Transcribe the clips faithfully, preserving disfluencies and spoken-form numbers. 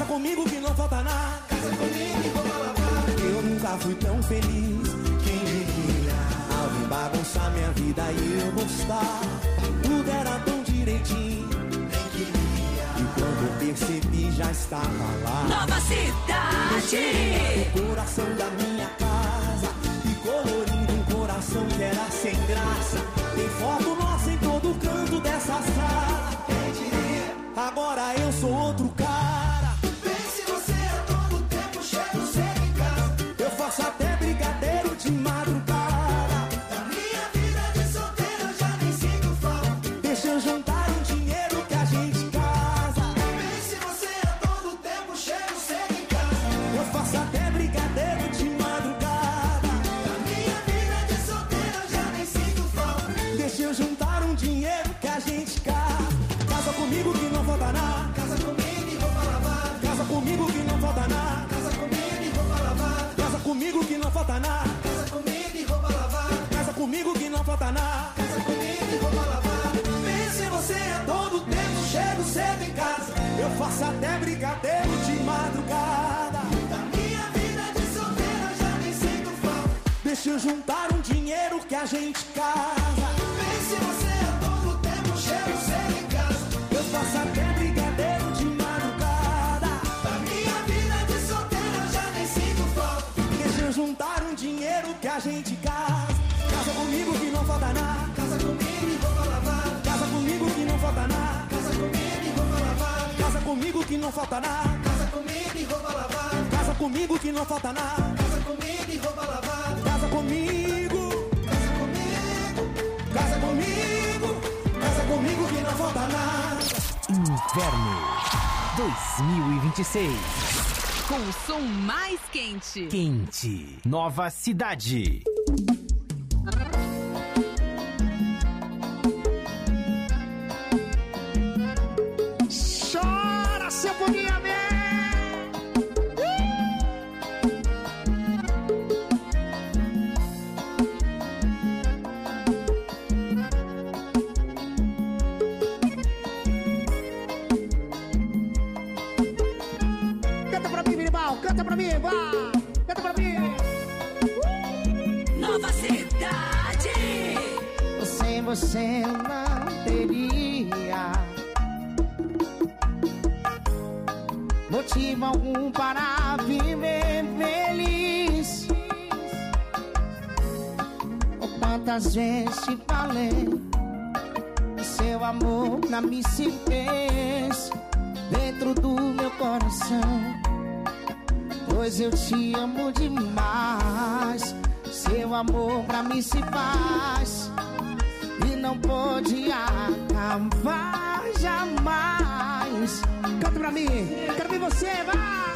comigo que não falta nada. Casa comigo e roupa lavada. Eu nunca fui tão feliz. Quem diria? Ao vir bagunçar minha vida e eu gostar. Tudo era tão direitinho. Nem queria. E quando eu percebi já estava lá. Nova Cidade. O coração da minha casa. E colorindo um coração que era sem graça. Tem foto nossa em todo canto dessa sala. Quem diria? Agora eu sou outro cara. Pense você a todo tempo, chego cedo em casa. Eu faço até brigadeiro de madrugada. Da minha vida de solteiro eu já nem sinto falta. Deixa eu juntar um dinheiro que a gente casa. Pense você a todo tempo, chego cedo em casa. Eu faço até brigadeiro de madrugada. Da minha vida de solteiro eu já nem sinto falta. Deixa eu juntar um dinheiro que a gente casa. Casa comigo que não falta nada. Casa comigo e roupa lavada. Casa comigo que não falta nada. Casa comigo e roupa lavada. Casa comigo que não falta nada. Casa comigo e roupa lavada. Casa comigo que não falta nada. Casa comigo e roupa lavada. Pense você a todo tempo, chego cedo em casa. Eu faço até brigadeiro de madrugada. Da minha vida de solteiro eu já nem sinto falta. Deixa eu juntar um dinheiro que a gente casa. Pense você a todo tempo, chego cedo em casa. Eu faço até brigadeiro de madrugada. Da minha vida de solteiro eu já nem sinto falta. Deixa eu juntar um dinheiro que a gente casa. Casa comigo que não falta nada. Casa comigo e roupa lavada. Casa comigo que não falta nada. Casa comigo e roupa lavada. Casa comigo que não falta nada. Casa comigo e roupa lavada. Casa comigo que não falta nada. Casa comigo e roupa lavada. Casa comigo. Casa comigo. Casa comigo. Casa comigo que não falta nada. Inverno dois mil e vinte e seis. Com o som mais quente. Quente. Nova Cidade. Chora, seu foguinha mesmo. Canta pra mim, Minimal, canta pra mim, vá. Canta pra mim. Nova Cidade. Sem você não teria motivo algum para viver feliz. Oh, quantas vezes te falei, seu amor na me se fez dentro do meu coração. Pois eu te amo demais. Seu amor pra mim se faz e não pode acabar jamais. Canta pra mim, quero ver você, vai!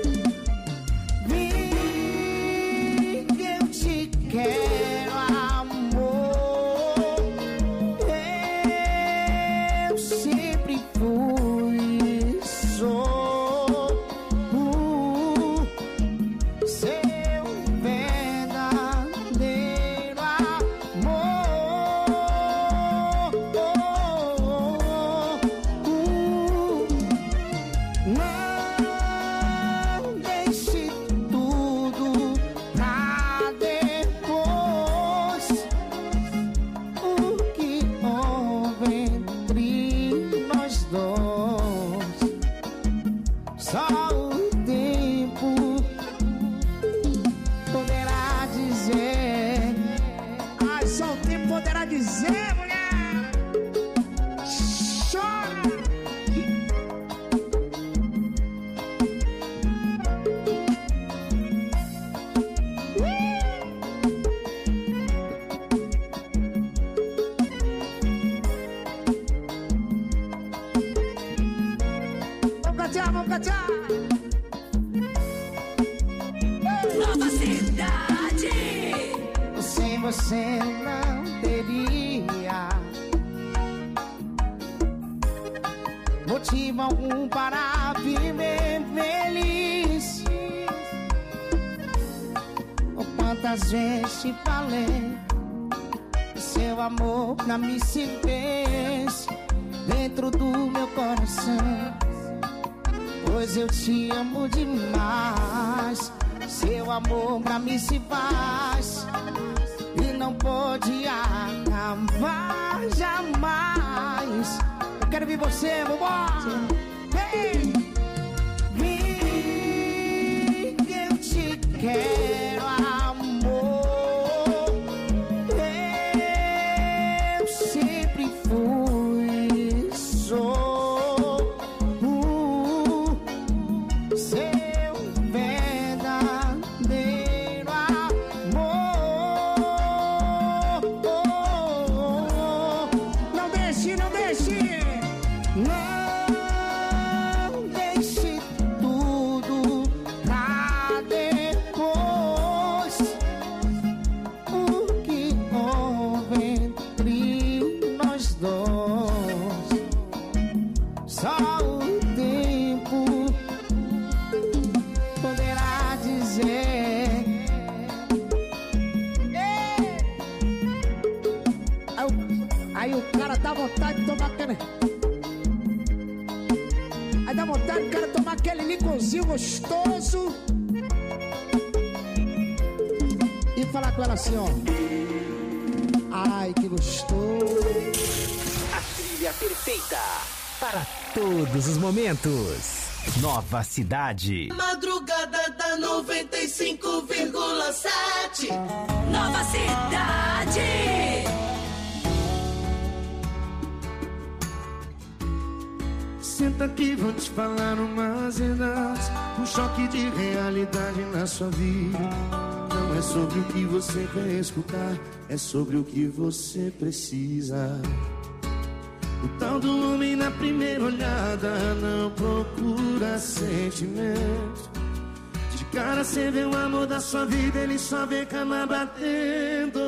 Vem que eu te quero, amor. Eu sempre fui e sou uh, seu verdadeiro amor. Oh, oh, oh, uh. Não deixe tudo pra depois. O que houve entre nós dois, só o tempo poderá dizer. Ai, só o tempo poderá dizer, mulher. Chora. Vamos cantar, vamos cantar. Nova Cidade. Sem você não teria motivo algum para viver feliz. Oh, quantas vezes te falei, seu amor na me se fez dentro do meu coração. pois eu te amo demais. Seu amor pra mim se faz e não pode acabar jamais. Eu quero ver você, vambora! Hey! Vem que eu te quero, amor. Eu sempre fui, sou uh, seu verdadeiro amor. Não deixe, não deixe, não. Dá vontade de tomar aquele. Aí dá vontade do cara tomar aquele liconzinho gostoso e falar com ela assim, ó. Ai, que gostoso. A trilha perfeita para todos os momentos. Nova Cidade. Madrugada da noventa e cinco vírgula sete. Nova Cidade. Senta aqui, vou te falar umas verdades. Um choque de realidade na sua vida. Não é sobre o que você quer escutar, é sobre o que você precisa. O tal do homem na primeira olhada não procura sentimento. De cara cê vê o amor da sua vida, ele só vê cama batendo.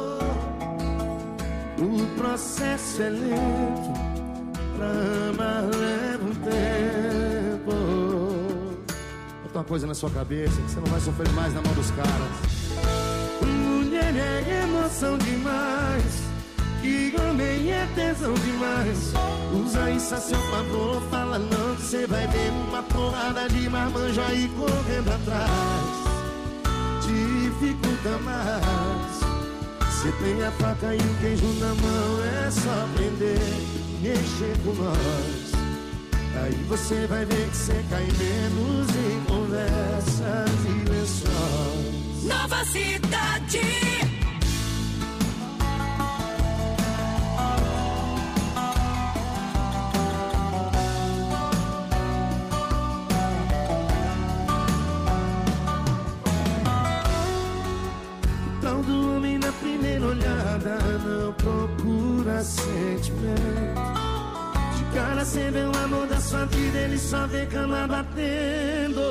O processo é lento, pra amar leva um tempo. Bota uma coisa na sua cabeça que você não vai sofrer mais na mão dos caras. Mulher é emoção demais, que homem é tesão demais. Usa isso a seu favor, fala não que você vai ver uma porrada de marmanjo aí correndo atrás. Dificulta mais. Você tem a faca e o queijo na mão, é só prender, mexer com nós. Aí você vai ver que você cai menos em conversas e lençóis. Nova Cidade. Tal do homem na primeira olhada não procura sentimento. De cara cê vê o amor da sua vida, ele só vê cama batendo.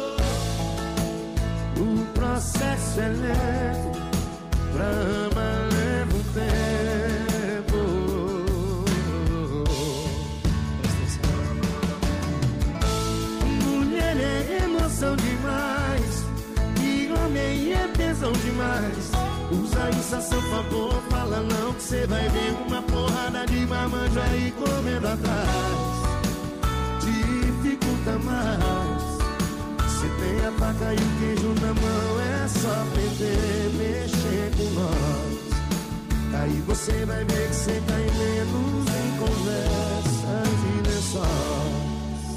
O processo é lento, pra amar leva um tempo. Mulher é emoção demais, e homem é tesão demais. Usa isso a seu favor, fala não que cê vai ver uma porrada de marmanjo aí correndo atrás. Dificulta mais. Cê tem a faca e o queijo na mão, é só prender, mexer com nós. Aí você vai ver que cê cai menos em conversas e lençóis.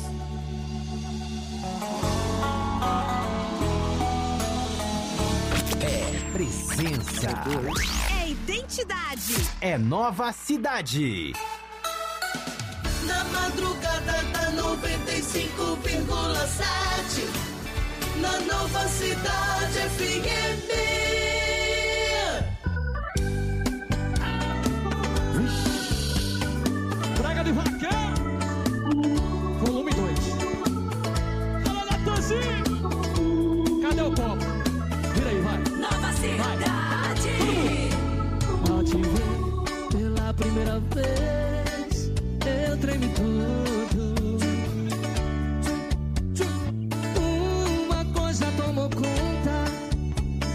Presença. É identidade. É Nova Cidade. Na madrugada da noventa e cinco vírgula sete. Na Nova Cidade F M. Praga de vaqueiro. Volume dois. Fala, Natanzinho. Cadê o copo? Vira aí, vai. Nova Cidade. Ao te ver pela primeira vez, eu tremi tudo. Uma coisa tomou conta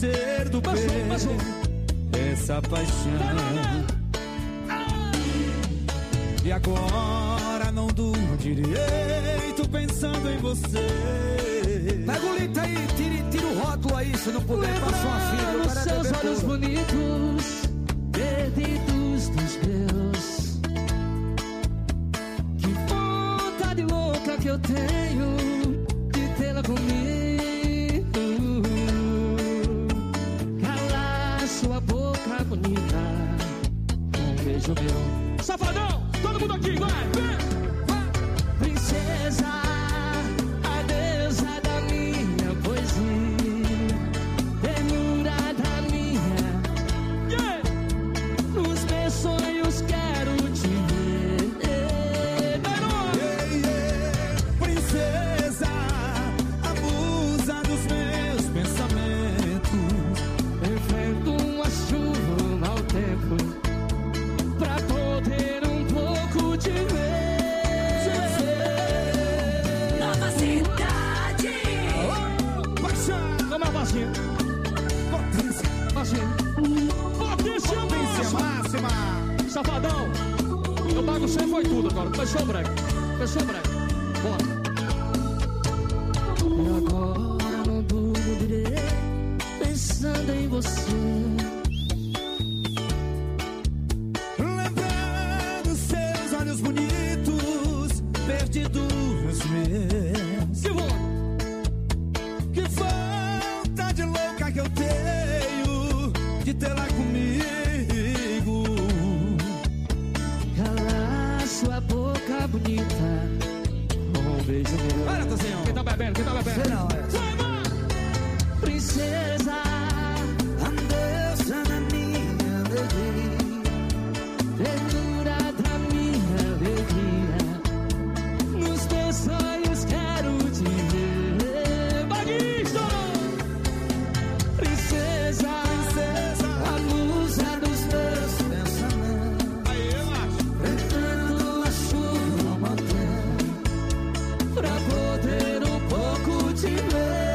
nascer do Mais um, peito mais um. essa paixão. E agora não durmo direito pensando em você. Pega o litro aí, tira, tira o rótulo aí, se não puder passar uma fila. Lembrar os seus olhos bonitos, perdidos dos meus. Que vontade louca que eu tenho de tê-la comigo. Calar sua boca bonita, um beijo meu. Safadão, todo mundo aqui, vai, vem, vai. Princesa, a deusa da minha poesia, ternura da minha, yeah. Nos meus sonhos quero te ver, yeah, yeah. Princesa, a musa dos meus pensamentos, enfrento uma chuva, um mau tempo, pra poder um pouco te ver. Nova cidade. Como é o baixinho? potência, Baixinho. Potência potência máxima. máxima. Safadão, eu baguncei foi tudo agora. Fechou o break. Fechou o break. Bora. E agora não durmo direito pensando em você. Lembrando seus olhos bonitos, perdidos nos meus. Que bom. Que vontade louca que eu tenho de tê-la comigo. Calar sua boca bonita, um beijo meu. Olha, Tozinho. Quem tá bebendo? Quem tá bebendo? Sei não, é. Vai, vai. Princesa, A deusa da minha alegria, ternura da minha alegria, nos teus sonhos quero te ver. Baguista! Princesa, Princesa, a musa dos meus pensamento, aí, macho. enfrentando a chuva, ao mau tempo, pra poder um pouco te ver.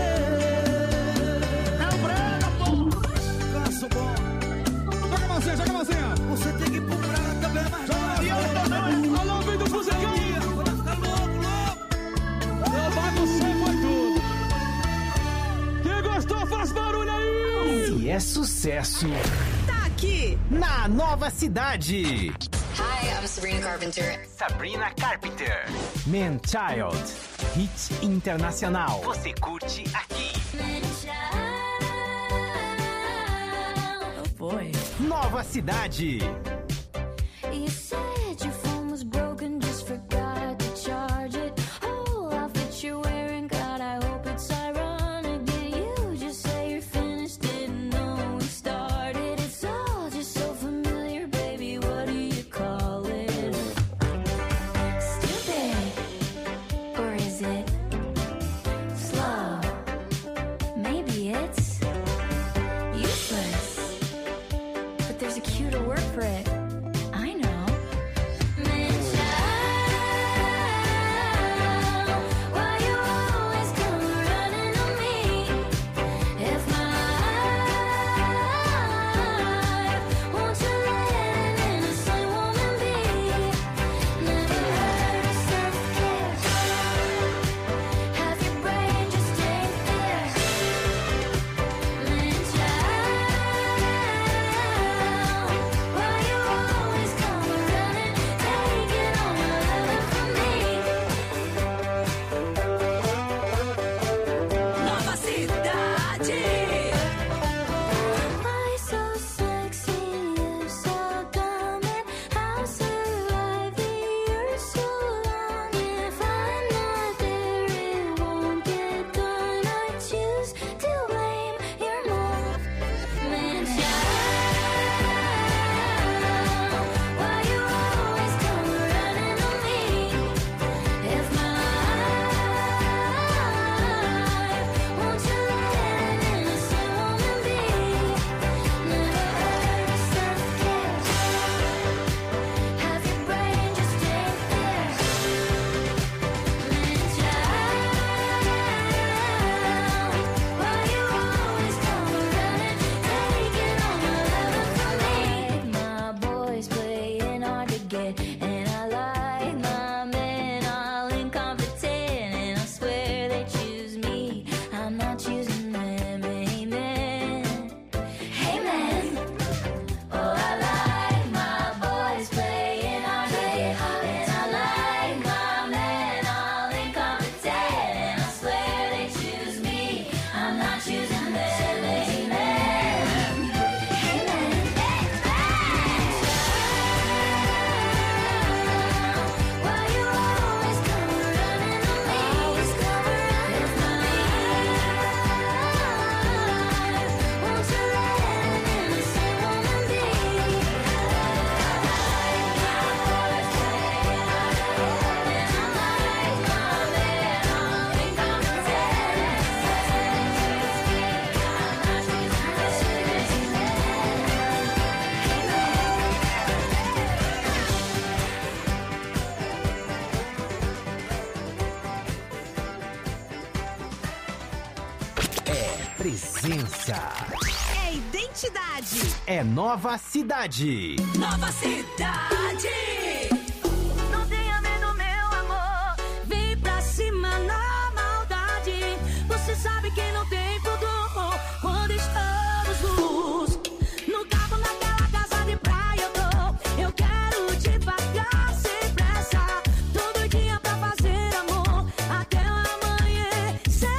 é o Braga, pô. Canso bom. Joga a mãozinha, joga a mãozinha. Você tem que ir pro Braga também, mas não. E eu também. Alô, vem do Fuzecão! Vai ficar louco, louco. Eu baguncei foi tudo. Quem gostou faz barulho aí! Se é sucesso Tá aqui. na Nova Cidade. Hi, I'm Sabrina Carpenter. Sabrina Carpenter. Man Child. Hit internacional. Você curte aqui. Oh boy. Nova Cidade. You said your phone was broken, just forgot to charge it. Oh, outfit you're wearing, God, I hope it's ironic. Did you just say you're finished? Didn't know we started. It's all just so familiar, baby. What do you call it? Stupid, or is it slow? Maybe it's useless, but there's a cuter word for it. presença. É identidade. É Nova Cidade. Nova Cidade. Não tenha medo, meu amor. Vem pra cima na maldade. Você sabe que não tem pudor quando estamos nus. No carro, naquela casa de praia eu tô. Eu quero devagar, sem pressa. Todo dia pra fazer amor até o amanhecer.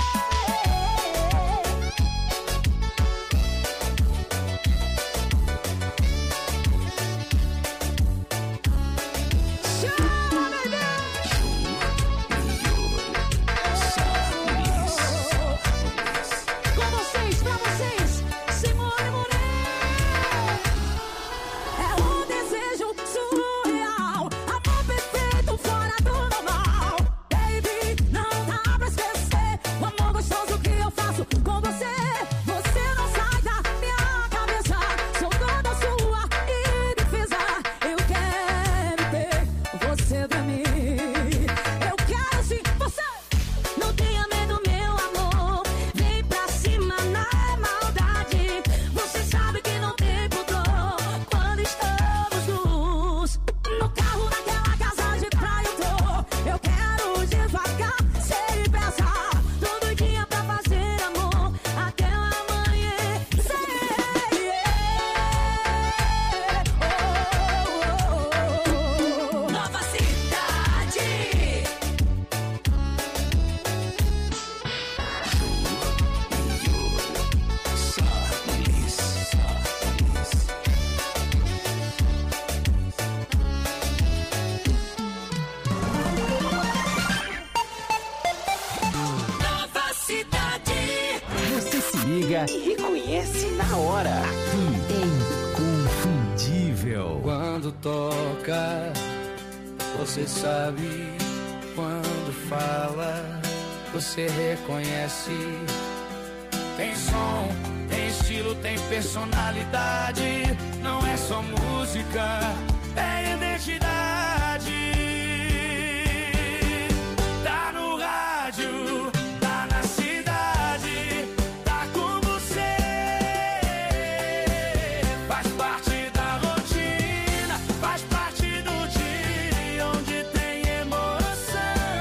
Chama, bebê! Com vocês, pra vocês, Simone Moreira. É um desejo surreal, amor perfeito fora do normal. Baby, não dá pra esquecer o amor gostoso que eu faço com você. Você não sai da minha cabeça, sou toda sua e defesa. Eu quero ter você pra mim. Eu quero sim você. Não tenha medo, meu amor. Vem pra cima na maldade. Você sabe que não tem pudor quando estamos nus. No carro, naquela casa de praia eu tô. Eu quero devagar, sem pressa. Todo dia pra fazer amor até o amanhecer. Nova Cidade. Nova Cidade. Você se liga e reconhece na hora. Aqui é inconfundível. Quando toca, você sabe. Quando fala, você reconhece. Tem som, tem estilo, tem personalidade. Não é só música, é identidade. Tá no rádio, tá na cidade, tá com você. Faz parte da rotina, faz parte do dia onde tem emoção.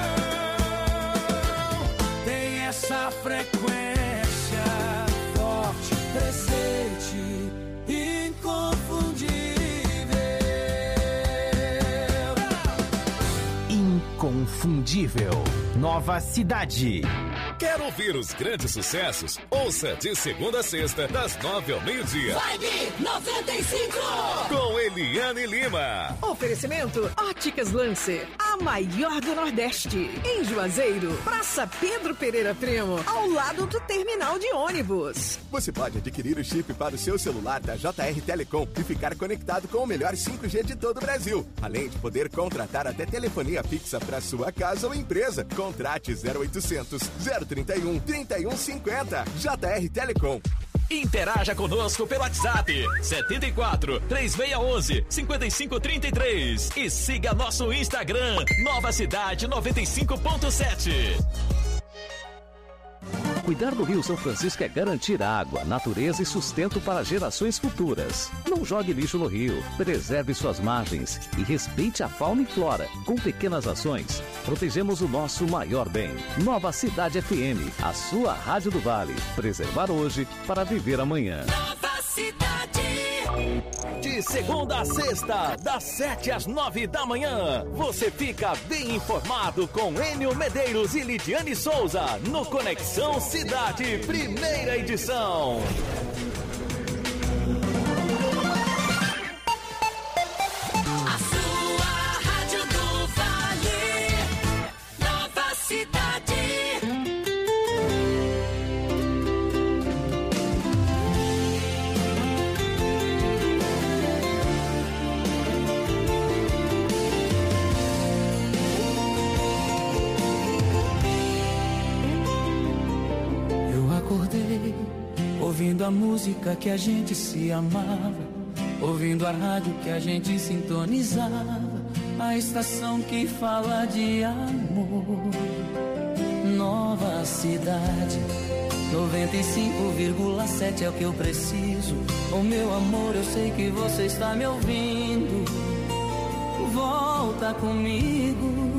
Tem essa frequência forte, presente, inconfundível. Inconfundível. Nova Cidade. Quer ouvir os grandes sucessos? Ouça de segunda a sexta, das nove ao meio-dia. Vibe noventa e cinco. Com Eliane Lima. Oferecimento Óticas Lancer, a maior do Nordeste. Em Juazeiro, Praça Pedro Pereira Primo, ao lado do terminal de ônibus. Você pode adquirir o chip para o seu celular da J R Telecom e ficar conectado com o melhor cinco G de todo o Brasil. Além de poder contratar até telefonia fixa para sua casa ou empresa. Contrate zero oitocentos, zero trinta e um, trinta e um cinquenta. J R Telecom. Interaja conosco pelo WhatsApp setenta e quatro, três seis um um, cinco cinco três três e siga nosso Instagram Nova Cidade noventa e cinco ponto sete. Cuidar do Rio São Francisco é garantir água, natureza e sustento para gerações futuras. Não jogue lixo no rio, preserve suas margens e respeite a fauna e flora. Com pequenas ações, protegemos o nosso maior bem. Nova Cidade F M, a sua rádio do Vale. Preservar hoje para viver amanhã. Nova Cidade. De segunda a sexta, das sete às nove da manhã, você fica bem informado com Enio Medeiros e Lidiane Souza no Conexão Cidade, primeira edição. A sua rádio do Vale. Nova Cidade. Acordei ouvindo a música que a gente se amava, ouvindo a rádio que a gente sintonizava, a estação que fala de amor. Nova Cidade, noventa e cinco vírgula sete é o que eu preciso. Oh, meu amor, eu sei que você está me ouvindo. Volta comigo.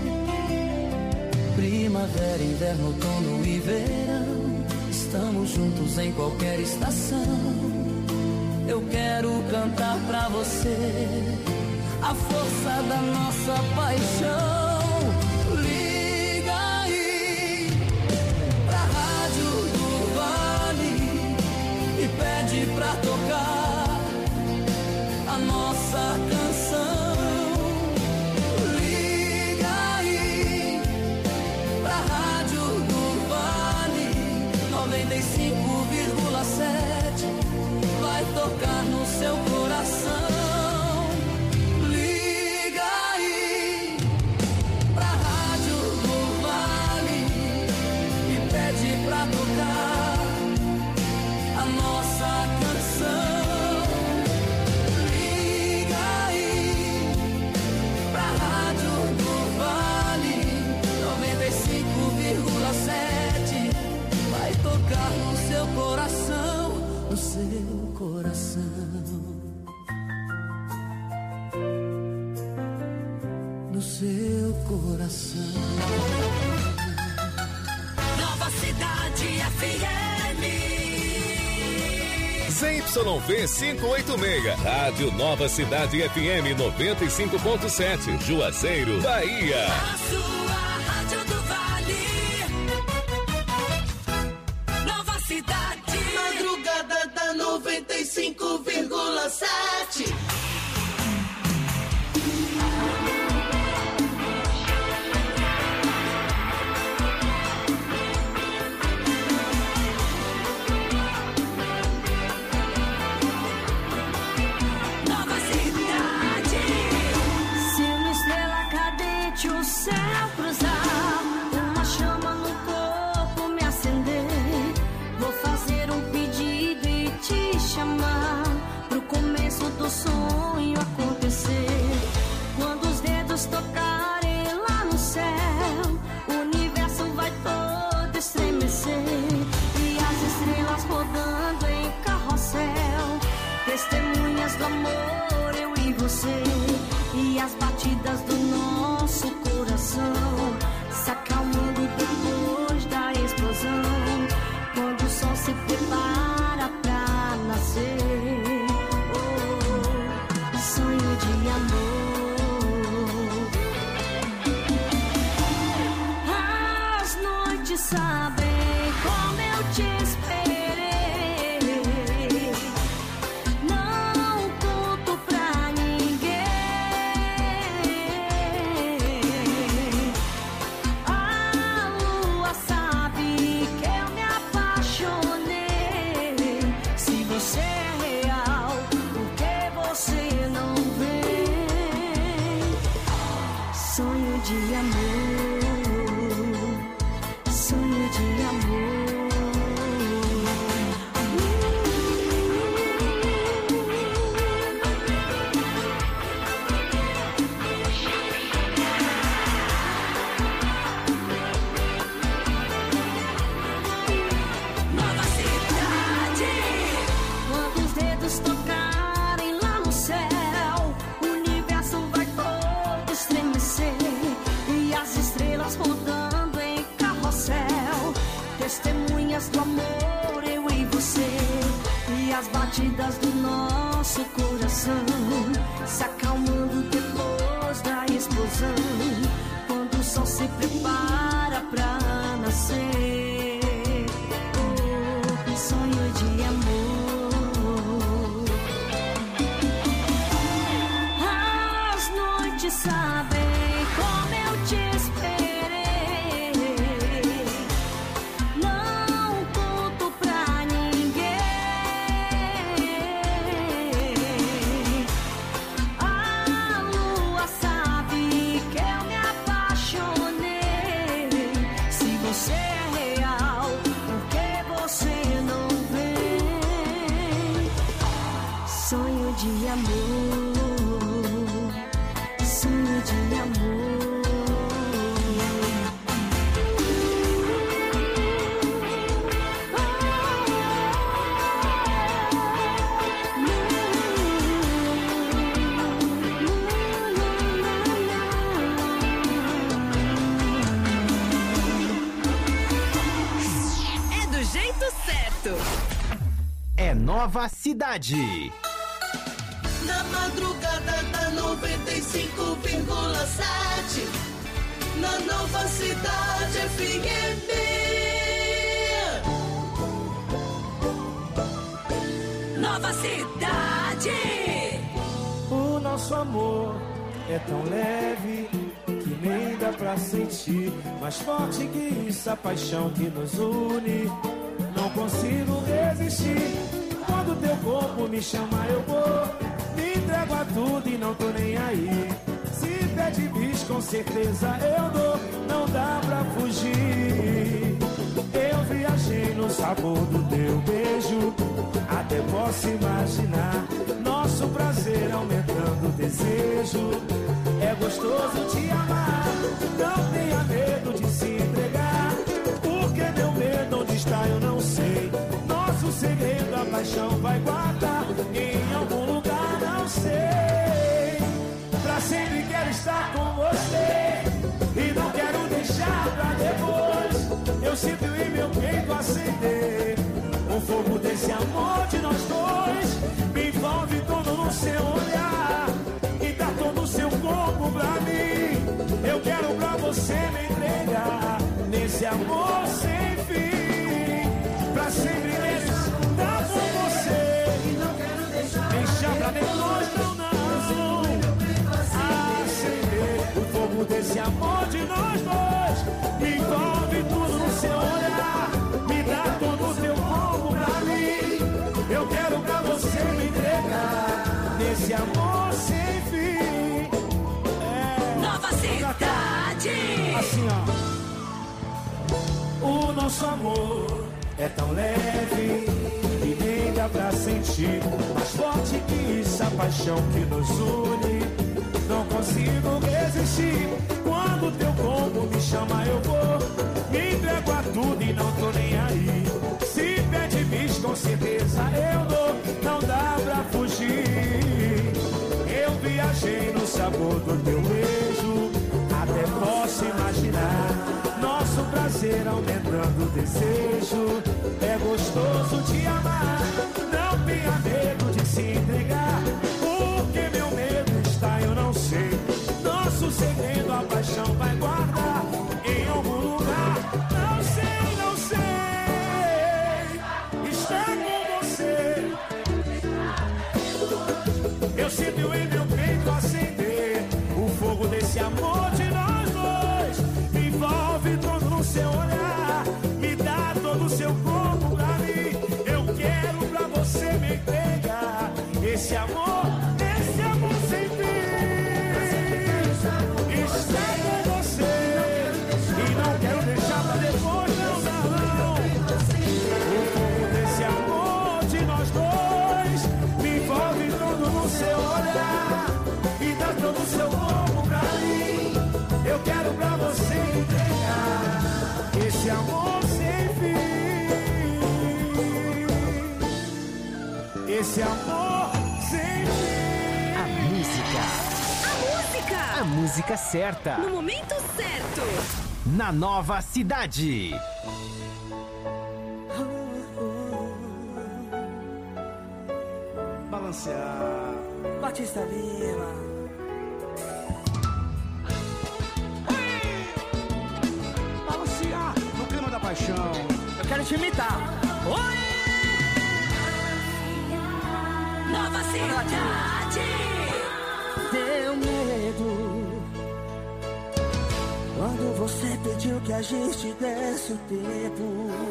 Primavera, inverno, outono e verão, estamos juntos em qualquer estação. Eu quero cantar pra você a força da nossa paixão. Liga aí pra Rádio do Vale e pede pra tocar a nossa canção. Liga aí pra Rádio do Vale noventa e cinco vírgula sete, vai tocar no seu coração. No seu coração, no seu coração. Nova Cidade F M. Z Y V quinhentos e oitenta e seis, Rádio Nova Cidade F M noventa e cinco ponto sete, Juazeiro, Bahia. A sua Rádio do Vale. Nova Cidade. Madrugada da noventa e cinco vírgula sete. Nova Cidade. Se uma estrela cadente o céu cruzar, uma chama no corpo me acender, vou fazer um pedido e te chamar pro começo do sonho acontecer. Quando os dedos tocarem lá no céu, o universo vai todo estremecer e as estrelas rodando em carrossel, testemunhas do amor, eu e você, e as batidas do nosso coração se acalmando depois da explosão, quando o sol se prepara pra nascer. Oh, sonho de amor. As noites sabem como eu te esperei, não conto pra ninguém. A lua sabe que eu me apaixonei. Se você é real, por que você não vem? Sonho de amor, sonho de amor. Nova Cidade. Quando os dedos tocarem lá no céu, o universo vai todo estremecer e as estrelas rodando em carrossel, testemunhas do amor, eu e você, e as batidas do nosso coração se acalmando depois da explosão, quando o sol se prepara pra nascer. Oh, sonho de amor. As noites sabem como eu te esperei, não conto pra ninguém. A lua sabe que eu me apaixonei. Se você é certo. É Nova Cidade. Na madrugada da noventa e cinco vírgula sete, na Nova Cidade F M. Nova Cidade. O nosso amor é tão leve que nem dá pra sentir, mais forte que isso, a paixão que nos une. Não consigo resistir. Quando teu corpo me chama eu vou, me entrego a tudo e não tô nem aí. Se pede bis, com certeza eu dou, não dá pra fugir. Eu viajei no sabor do teu beijo, até posso imaginar nosso prazer aumentando o desejo. É gostoso te amar, não tenha medo de se entregar, porque meu medo onde está eu não sei. Nosso segredo a paixão vai guardar em algum lugar, não sei. Pra sempre quero estar com você e não quero deixar pra depois. Eu sinto em meu peito acender o fogo desse amor de nós dois. Me envolve todo no seu olhar e dá todo o seu corpo pra mim. Eu quero pra você me entregar nesse amor sem fim. Pra sempre estar com você e não quero deixar, deixar pra depois, não, não. Acender o fogo desse amor de nós dois. Me envolve tudo no seu olhar, me dá todo o teu corpo pra mim. Eu quero pra você me entregar nesse amor sem fim. É. Nova Cidade. Assim, ó. O nosso amor é tão leve que nem dá pra sentir, mais forte que isso, a paixão que nos une. Não consigo resistir. Quando teu corpo me chama eu vou, me entrego a tudo e não tô nem aí. Se pede bis, com certeza eu dou, não dá pra fugir. Eu viajei no sabor do teu beijo, até posso imaginar nosso prazer aumentando o desejo. É gostoso te amar, não tenha medo de se entregar, porque meu medo está eu não sei. Nosso segredo a paixão vai guardar em algum lugar, não sei, não sei. Estar com você, eu sinto em meu peito acender o fogo desse amor de nós dois. Me envolve todo no seu olhar, me dá todo o seu corpo pra mim. Eu quero pra você me entregar esse amor, esse amor sem fim. Estar com você e não quero deixar pra depois, não, não, não. O fogo desse amor de nós dois me envolve todo no seu olhar e dá todo o seu corpo pra mim. Eu quero pra você entregar esse amor sem fim. Esse amor sem fim. A música. A música. A música certa. No momento certo. Na Nova Cidade. Balancear. Batista Lima. Balancear no clima da paixão. Eu quero te imitar. Oi! Nova Cidade. Deu medo quando você pediu que a gente desse o tempo.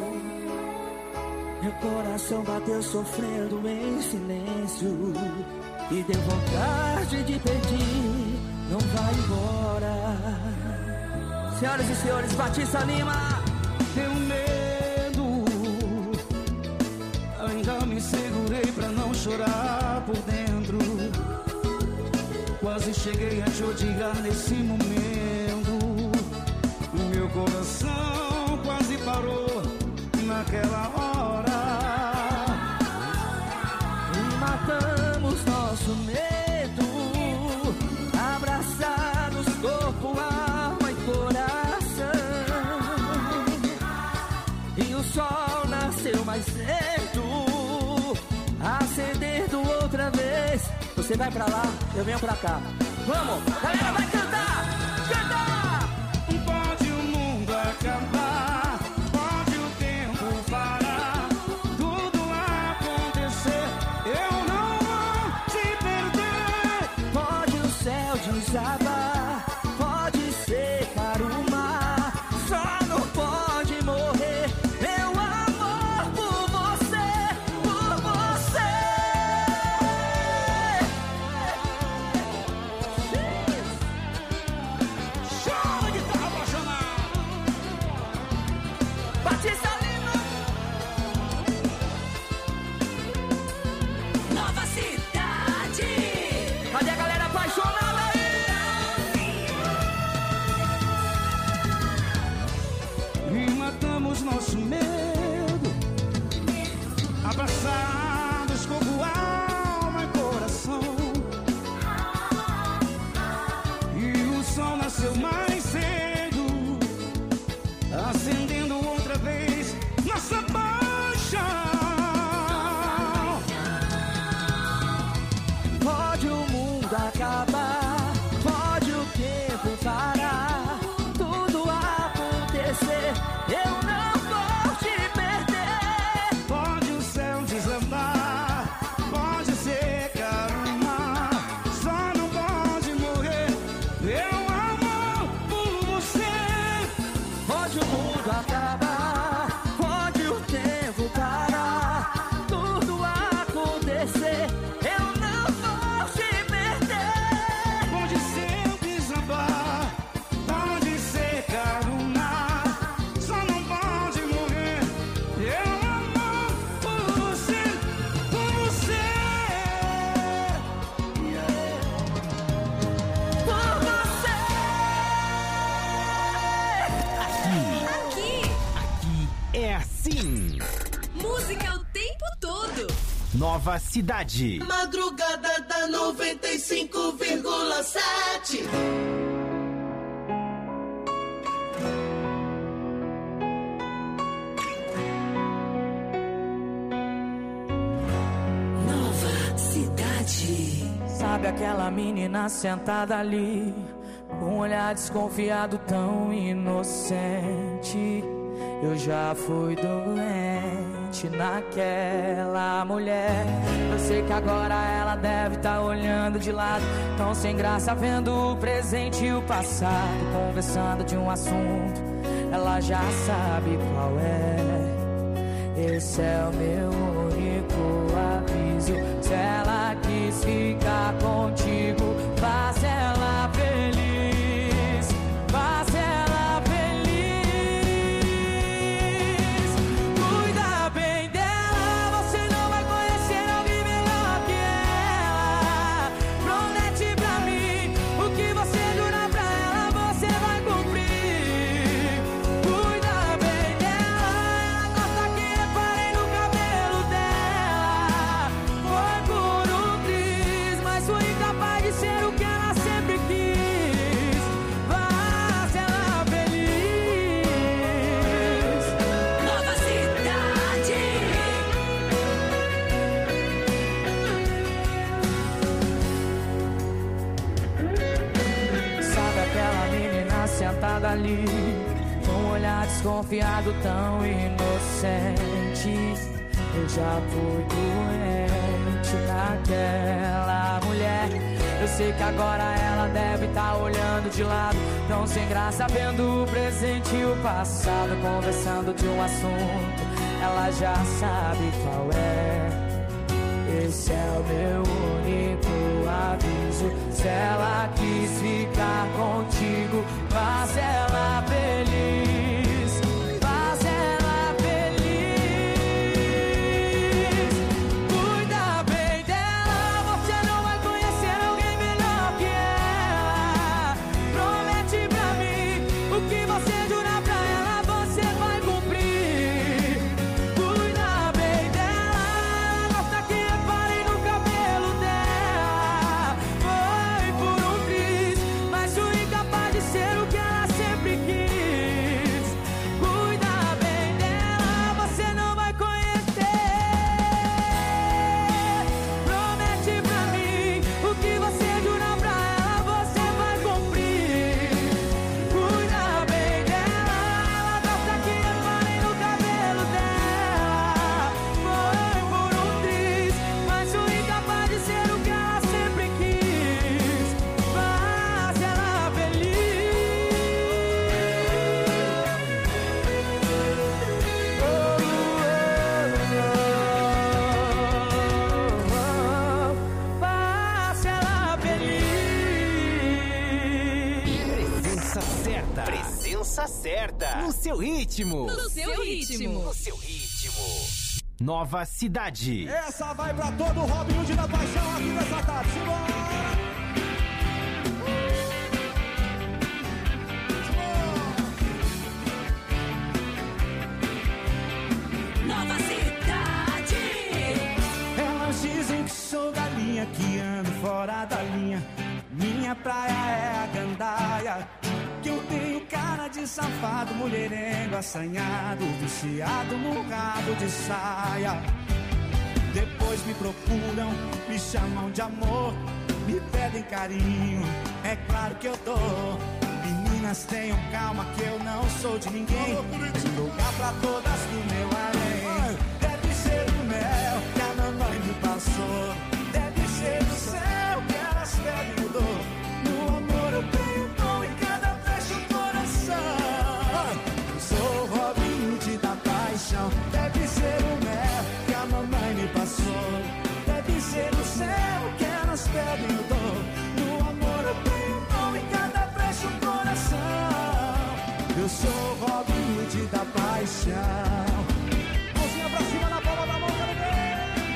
Meu coração bateu sofrendo em silêncio e deu vontade de pedir, não vai embora. Senhoras e senhores, Batista Lima. Deu medo, ainda me segurei pra não chorar por dentro. Quase cheguei a te odiar nesse momento. O meu coração quase parou naquela hora. E matamos nosso medo, abraçados corpo, alma e coração. E o sol nasceu mais cedo, acendendo outra vez. Você vai pra lá, eu venho pra cá. Vamos, galera, vai cantar! Cantar! Pode o mundo acabar, pode o tempo parar, tudo acontecer, eu não vou te perder. Pode o céu desabar, pode secar o mar, só não pode morrer meu amor por você, por você. Chama de guitarra apaixonada. Batista Lima. Nova Cidade. Cadê a galera apaixonada aí? E matamos nosso medo, abraçados como alma e coração. E o sol nasceu mais cedo, acendendo outra vez nossa paixão. Pode o mundo acabar, pode o tempo parar, tudo acontecer, eu não vou te perder. Pode o céu desabar, pode secar o mar, só não pode morrer meu amor por você. Pode o mundo acabar, pode o tempo parar, tudo acontecer, eu não vou te perder. Pode o céu desabar, pode secar o mar, só não pode morrer meu amor por você, por você. Por você. Aqui. Aqui é assim. Música o tempo todo. Nova Cidade. Madrugada da noventa e cinco vírgula sete. Nova Cidade. Sabe aquela menina sentada ali, com um olhar desconfiado tão inocente? Eu já fui doente naquela mulher. Eu sei que agora ela deve estar olhando de lado, tão sem graça, vendo o presente e o passado, conversando de um assunto, ela já sabe qual é. Esse é o meu único aviso. Se ela quis ficar contigo, faça ela feliz, faça ela feliz. Cuida bem dela, você não vai conhecer alguém melhor que ela. Promete pra mim, o que você jurar pra ela, você vai cumprir. Cuida bem dela, ela gosta que reparem no cabelo dela. Foi por um triz, mas fui incapaz de ser o que ela sempre quis. Faça ela feliz. Nova Cidade. Sabe aquela menina sentada ali, com um olhar desconfiado tão inocente? Eu já fui doente naquela mulher. Eu sei que agora ela deve estar olhando de lado, tão sem graça, vendo o presente e o passado, conversando de um assunto, ela já sabe qual é. Esse é o meu único aviso. Se ela quis ficar contigo, faça ela feliz, faça ela feliz. Cuida bem dela, você não vai conhecer alguém melhor que ela. Promete pra mim, o que você jurar pra ela, você vai cumprir. Cuida bem dela, ela gosta que reparem no cabelo dela. Foi por um triz, mas fui incapaz de ser o que ela sempre quis. certa, no seu ritmo. No seu ritmo. No seu ritmo. Nova Cidade. Essa vai pra todo o Robin Hood da paixão aqui nessa tarde. Simbora! Nova Cidade. Elas dizem que sou galinha, que ando fora da linha. Minha praia é a gandaia. Que eu tenho cara de safado, mulherengo assanhado, viciado no rabo de saia. Depois me procuram, me chamam de amor, me pedem carinho, é claro que eu dou. Meninas, tenham calma que eu não sou de ninguém. Tem lugar pra todas do meu além. Deve ser o mel que a mamãe me passou. Deve ser o céu que elas pedem mudou. No amor eu tenho dom em cada flecha o coração. Eu sou o Robin Hood da paixão. Deve ser o mel que a mamãe me passou. Deve ser o céu que elas pedem mudou. No amor eu tenho dom em cada flecha o coração. Eu sou o Robin Hood da paixão. Mãozinha pra cima na palma da mão, quero ver.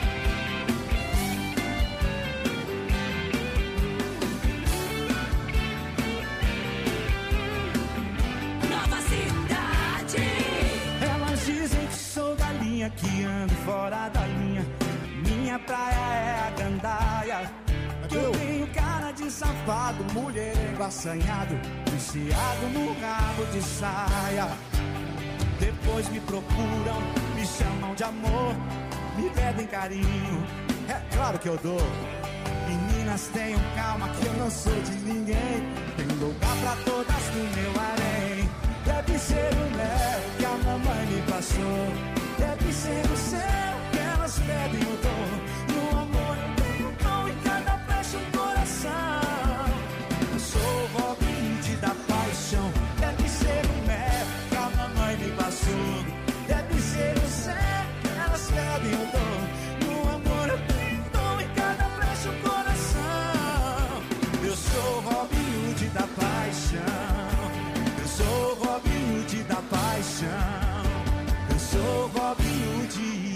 Nova Cidade. Elas dizem que sou galinha, que ando fora da linha. Minha praia é a gandaia. Que eu tenho cara de safado, mulherengo assanhado, viciado no rabo de saia. Depois me procuram, me chamam de amor, me pedem carinho, é claro que eu dou. Meninas, tenham calma que eu não sou de ninguém. Tem lugar pra todas no meu harém. Deve ser o mel que a mamãe me passou. Deve ser o céu que elas pedem o dom. No amor eu tenho dom em cada flecha um coração. Eu sou o Robin Hood da paixão. Deve ser o mel que a mamãe me passou. Deve ser o céu que elas pedem o dom. No amor eu tenho dom em cada flecha um coração. Eu sou o Robin Hood da paixão. Eu sou o Robin Hood da paixão. Eu sou o Robin Hood.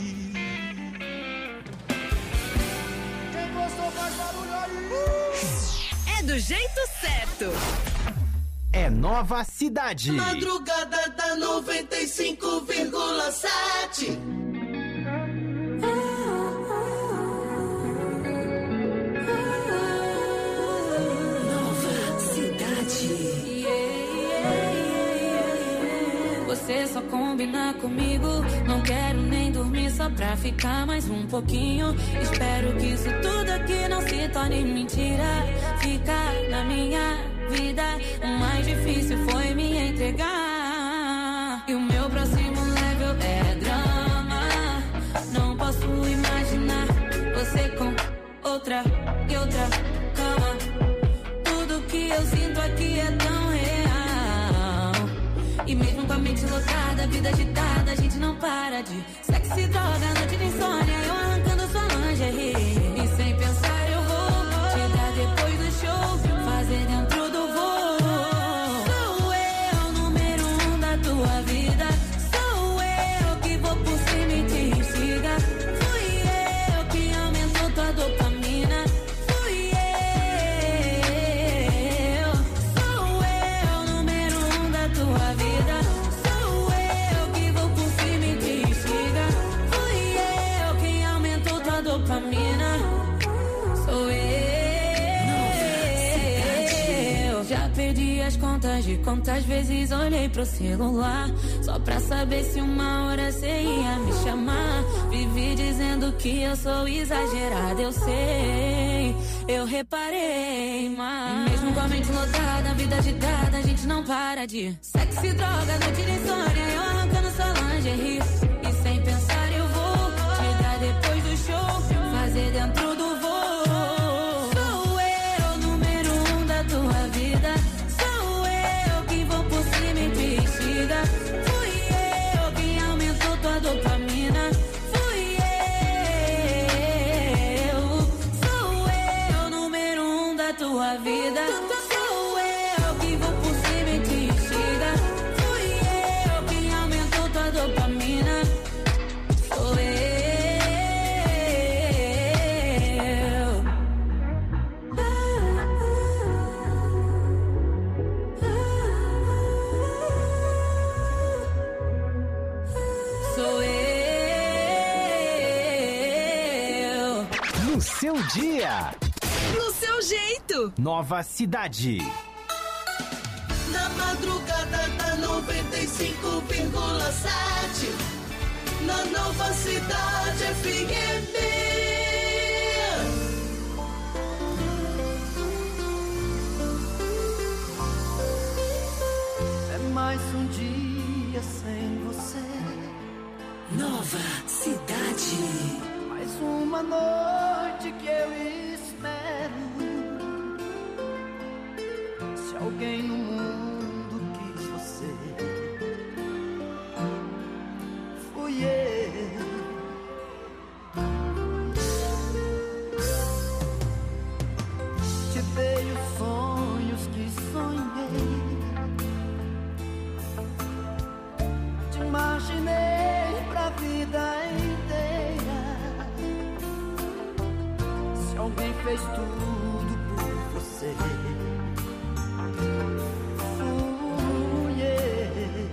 Quem gostou faz barulho aí. É do jeito certo. É Nova Cidade. Madrugada da noventa e cinco vírgula sete. Nova Cidade. Você só combina comigo. Não quero nem dormir só pra ficar mais um pouquinho. Espero que isso tudo aqui não se torne mentira. Ficar na minha vida, o mais difícil foi me entregar. E o meu próximo level é drama. Não posso imaginar você com outra e outra cama. Tudo que eu sinto aqui é tão real. E mesmo com a mente lotada, vida agitada, a gente não para de sexo e droga, noite de insônia, eu arrancando sua lingerie. E sem pensar eu vou te dar depois do show, fazer dentro do voo. Sou eu, número um da tua vida. Sou eu que vou por cima e te instiga. Fui eu que aumentou tua dopamina. Fui eu. Sou eu, número um da tua vida. Sou eu que vou por cima e te instiga. Fui eu que aumentou tua dopamina. Sou eu. Já perdi as contas de quantas vezes olhei pro celular só pra saber se uma hora cê ia me chamar. Vivi dizendo que eu sou exagerada, eu sei, eu reparei, mas mesmo com a mente lotada, vida agitada, a gente não para de sexo e droga, noite de insônia, eu arrancando sua lingerie. E sem pensar eu vou te dar depois do show, fazer dentro do voo. Sou eu, número um da tua vida. Sou eu que vou por cima e te instiga. Fui eu que aumentou tua dopamina. Fui eu. Sou eu, número um da tua vida. Sou eu que vou por cima e te instiga. Fui seu dia. No seu jeito. Nova Cidade. Na madrugada da noventa e cinco vírgula sete. Na Nova Cidade F M. É mais um dia sem você. Nova Cidade. Mais uma noite que eu espero. Se alguém no mundo quis você, fui eu. Te dei os sonhos que sonhei. Te imaginei pra vida inteira. Se alguém fez tudo por você, fui eu.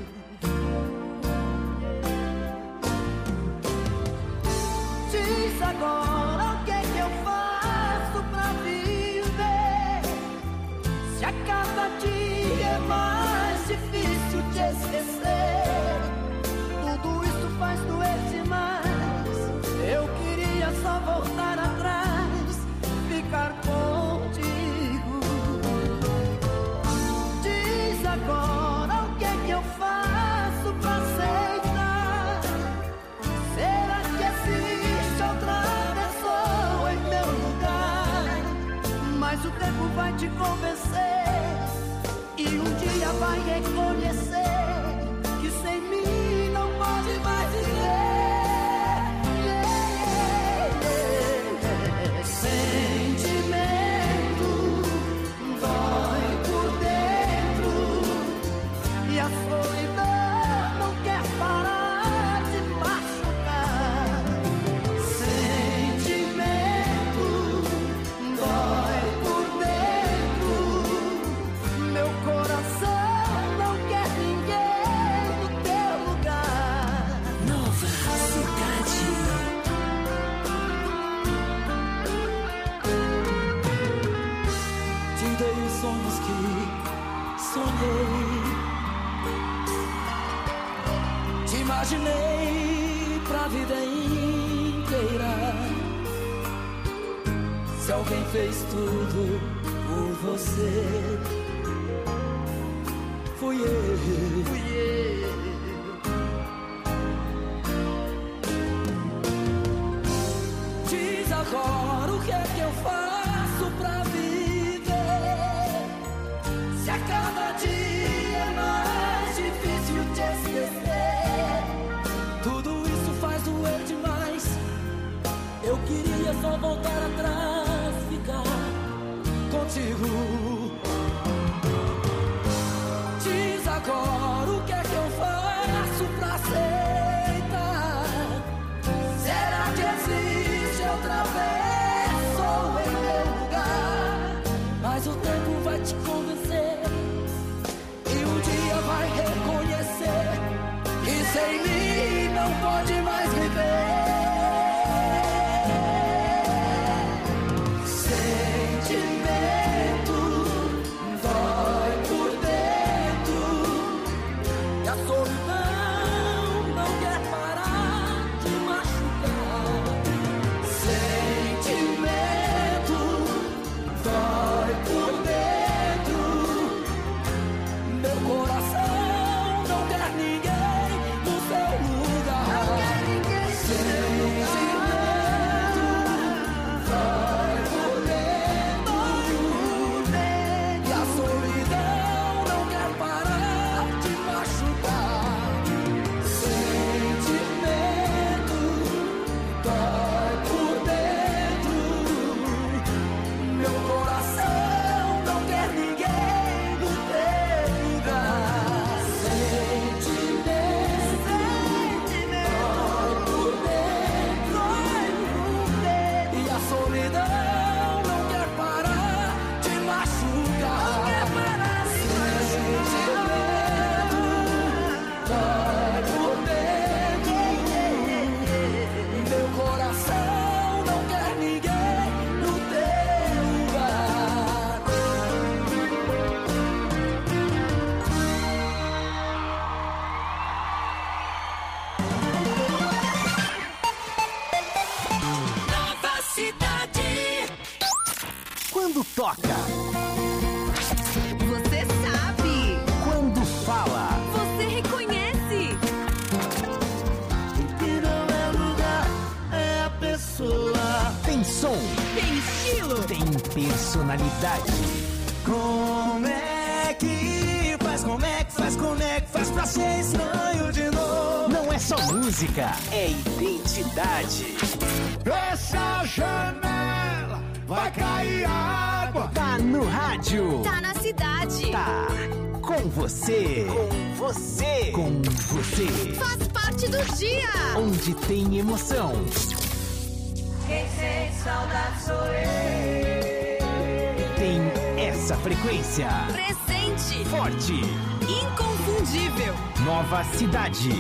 Diz agora o que é que eu faço pra viver. Se a cada dia é mais difícil te esquecer. Tudo isso faz doer demais. Eu queria só voltar atrás, ficar contigo. Diz agora o que é que eu faço pra aceitar. Será que existe outra pessoa em meu lugar? Mas o tempo vai te convencer e um dia vai reconhecer que sem mim não pode mais viver. Sentimento dói por dentro e a solidão não quer parar de machucar. Sentimento dói por dentro, meu coração não quer ninguém no teu lugar. Nova Cidade. Te dei os sonhos que sonhei. Te imaginei pra vida inteira. Se alguém fez tudo por você, fui eu. Fui eu. Diz agora o que é que eu faço pra viver. Se a cada dia é mais difícil te esquecer. Tudo isso faz doer demais. Eu queria só voltar atrás, ficar contigo. Diz agora o que é que eu faço pra aceitar. Será que existe outra pessoa em meu lugar? Mas o tempo vai te convencer e um dia vai reconhecer que sem mim não pode mais viver. Sentimento dói por dentro e a solidão não quer parar de machucar. Sentimento dói por dentro, meu coração não quer ninguém no seu lugar. Não quer ninguém. toca. Você sabe. Quando fala. Você reconhece. O que não é lugar é a pessoa. Tem som. Tem estilo. Tem personalidade. Como é que faz, como é que faz, como é que faz pra ser estranho de novo? Não é só música, é identidade. Essa janela vai cair água. Tá no rádio. Tá na cidade. Tá com você. Com você. Com você. Faz parte do dia. Onde tem emoção. Quem sente saudade sou eu. Tem essa frequência. Presente. Forte. Inconfundível. Nova cidade.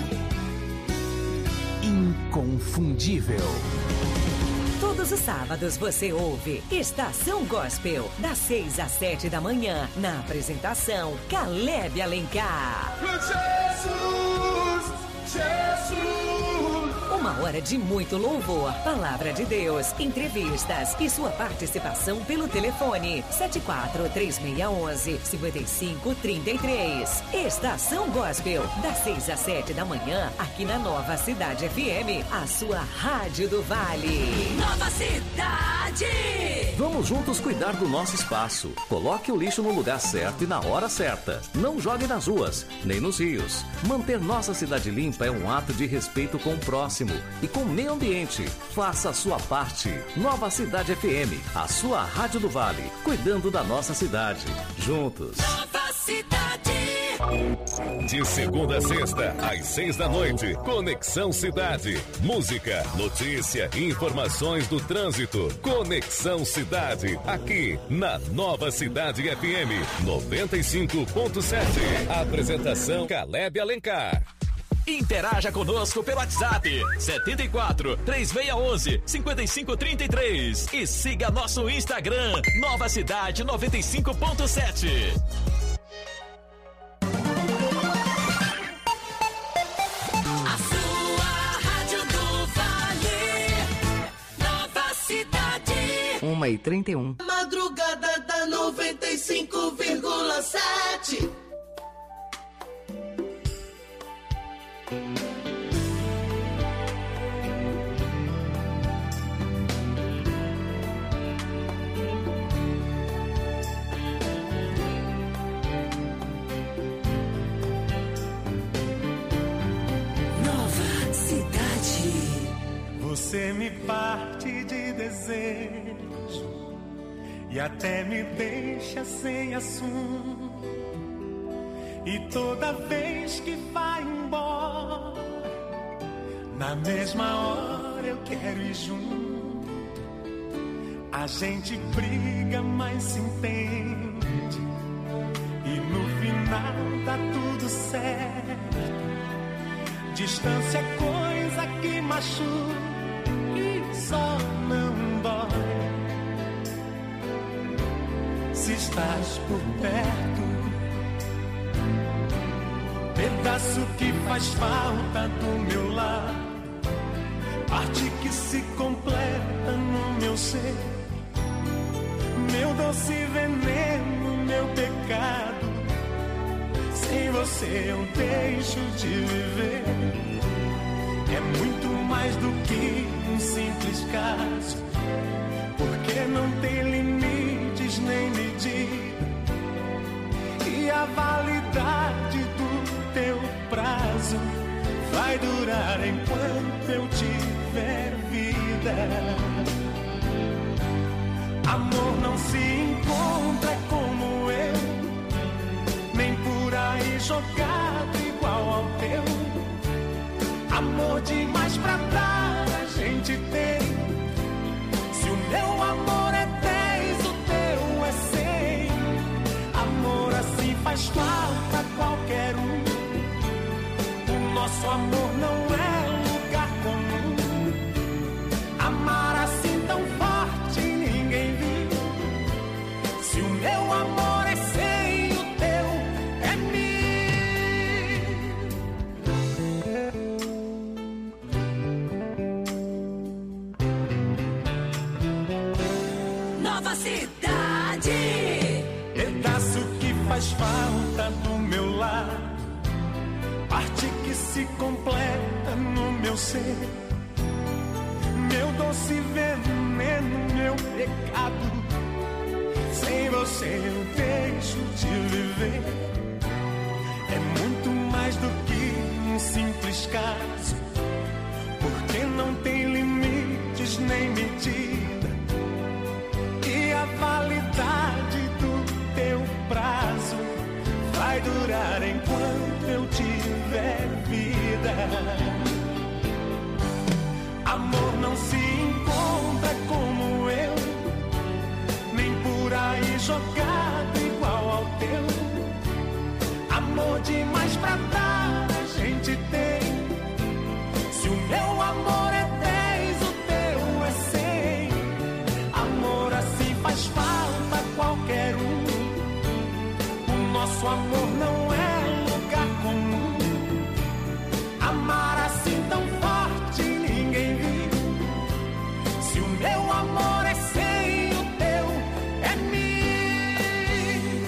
Inconfundível. Todos os sábados você ouve Estação Gospel, das seis às sete da manhã, na apresentação Caleb Alencar. Jesus, Jesus. Uma hora de muito louvor, palavra de Deus, entrevistas e sua participação pelo telefone sete quatro três seis um um cinco cinco três três. Estação Gospel, das seis às sete da manhã, aqui na Nova Cidade F M, a sua rádio do Vale. Nova Cidade. Vamos juntos cuidar do nosso espaço. Coloque o lixo no lugar certo e na hora certa. Não jogue nas ruas, nem nos rios. Manter nossa cidade limpa é um ato de respeito com o próximo e com o meio ambiente. Faça a sua parte. Nova Cidade F M, a sua rádio do Vale, cuidando da nossa cidade. Juntos. Nova Cidade. De segunda a sexta, às seis da noite, Conexão Cidade. Música, notícia e informações do trânsito. Conexão Cidade, aqui na Nova Cidade F M noventa e cinco ponto sete. Apresentação Caleb Alencar. Interaja conosco pelo WhatsApp sete quatro três seis um um cinco cinco três três e siga nosso Instagram Nova Cidade noventa e cinco ponto sete. A sua rádio do Vale. Nova Cidade. uma e trinta e um. Madrugada da noventa e cinco vírgula sete. Nova Cidade. Você me parte de desejo e até me deixa sem assunto. E toda vez que vai embora, na mesma hora eu quero ir junto. A gente briga, mas se entende, e no final dá tudo certo. Distância é coisa que machuca e só não dói. Se estás por perto, pedaço que faz falta do meu lar, parte que se completa no meu ser, meu doce veneno, meu pecado. Sem você eu deixo de viver. É muito mais do que um simples caso, porque não tem limites nem medida, e a validade do teu prazo vai durar enquanto eu tiver vida. Amor não se encontra como eu, nem por aí jogado igual ao teu. Amor demais pra dar a gente tem. Se o meu amor é dez, o teu é cem. Amor assim faz falta a qualquer um. O nosso amor não é lugar comum. Amar assim tão forte ninguém viu. Se o meu amor é cem, o teu é Nova Cidade. se completa no meu ser. Meu doce veneno, meu pecado. Sem você eu deixo de viver. É muito mais do que um simples caso, porque não tem limites nem medida. E a validade do teu prazo vai durar enquanto eu tiver vida. Amor não se encontra como eu, nem por aí jogado igual ao teu. Amor demais pra dar a gente tem. Se o meu amor é dez, o teu é cem. Amor assim faz falta qualquer um. O nosso amor não é lugar comum. Amar assim tão forte ninguém viu. Se o meu amor é cem, o teu é mil.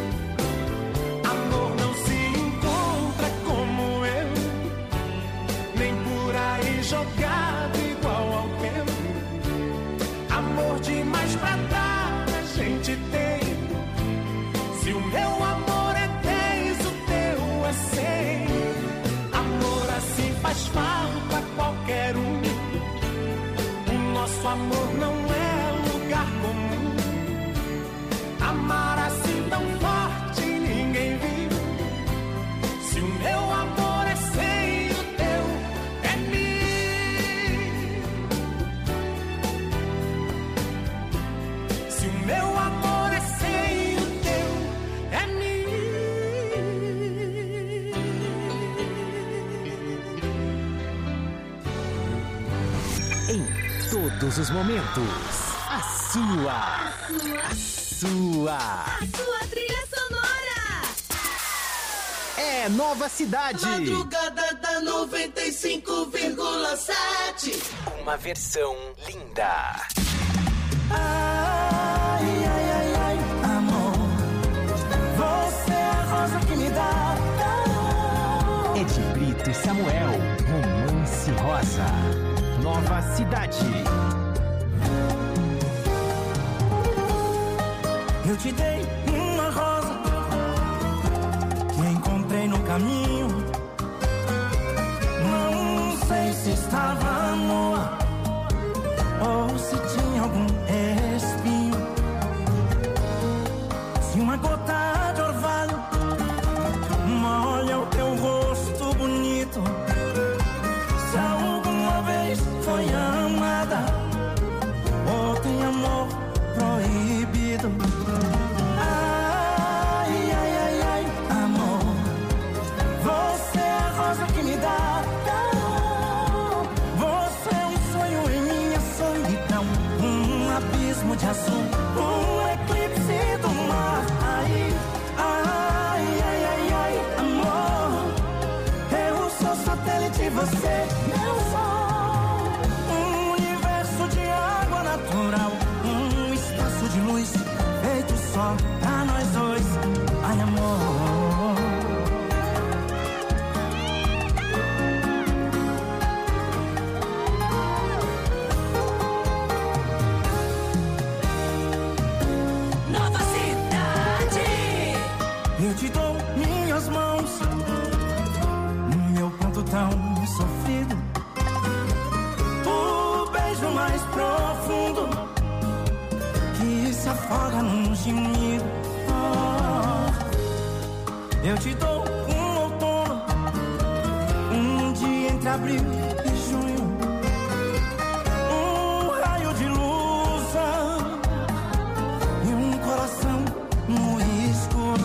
Amor não se encontra como eu, nem por aí jogado igual ao teu. Amor demais pra dar a gente tem. Se o meu amor é dez, o teu é cem. Amor assim faz falta qualquer um. O nosso amor não é lugar comum. Amar assim tão forte ninguém viu. Se o meu amor é cem, o teu é mil. Se o meu amor é cem, o teu é Em todos os momentos, a sua, a sua, A sua trilha sonora. é Nova Cidade. Madrugada da noventa e cinco vírgula sete. Uma versão linda. Ai, ai, ai, ai, amor, você é a rosa que me dá calor. É de Brito e Samuel, Romance Rosa. Nova Cidade. Eu te dei uma rosa que encontrei no caminho. Não sei se estava nua ou se tinha algum espinho. Se uma gota de orvalho molha o teu rosto bonito, se alguma vez foi amada ou tem amor proibido. Ai, ai, ai, ai, amor, você é a rosa que me dá calor. Você é um sonho em minha solidão, um abismo de azul, um eclipse do mar. Ai, ai, ai, ai, ai, amor, eu sou satélite, você meu sol. Um universo de água natural, um espaço de luz feito só pra nós dois. Ai, amor, Nova Cidade. eu te dou minhas mãos, meu ponto tão sofrido, o beijo mais profundo que se afoga num gemido. Oh, eu te dou um outono, um dia entre abril e junho, um raio de luz e um coração no escuro.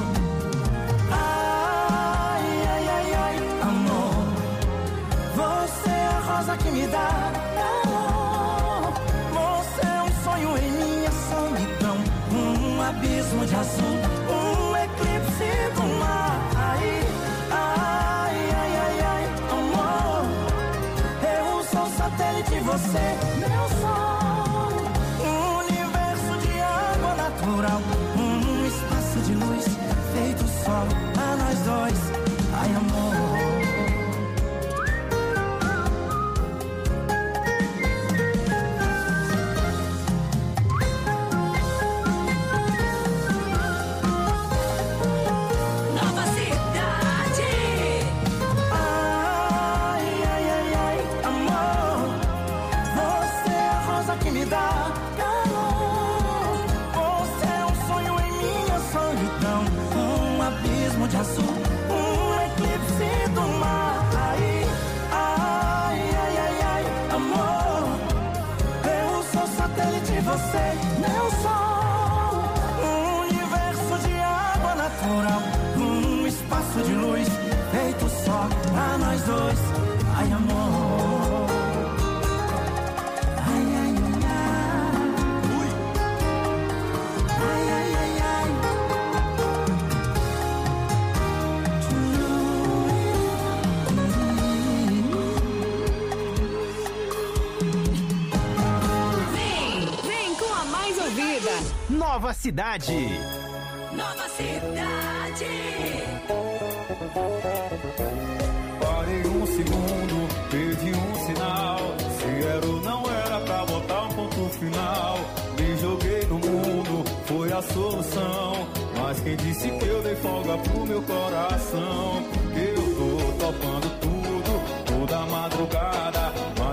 Ai, ai, ai, ai, amor, você é a rosa que me dá calor. Você é um sonho em minha solidão, um abismo de azul, um eclipse do mar. Ai, ai, ai, ai, ai, amor, eu sou satélite, você meu sol. Um universo de água natural, um espaço de luz feito só pra nós dois. Ai, amor, dois. Ai, amor. Ai, ai, ai, ai. Ui. Ai, ai, ai, ai. Vem, vem com a mais ouvida. Nova Cidade. Nova Cidade. Parei um segundo, perdi um sinal. Se era ou não era pra botar um ponto final. Me joguei no mundo, foi a solução. Mas quem disse que eu dei folga pro meu coração? Que eu tô topando tudo, toda madrugada.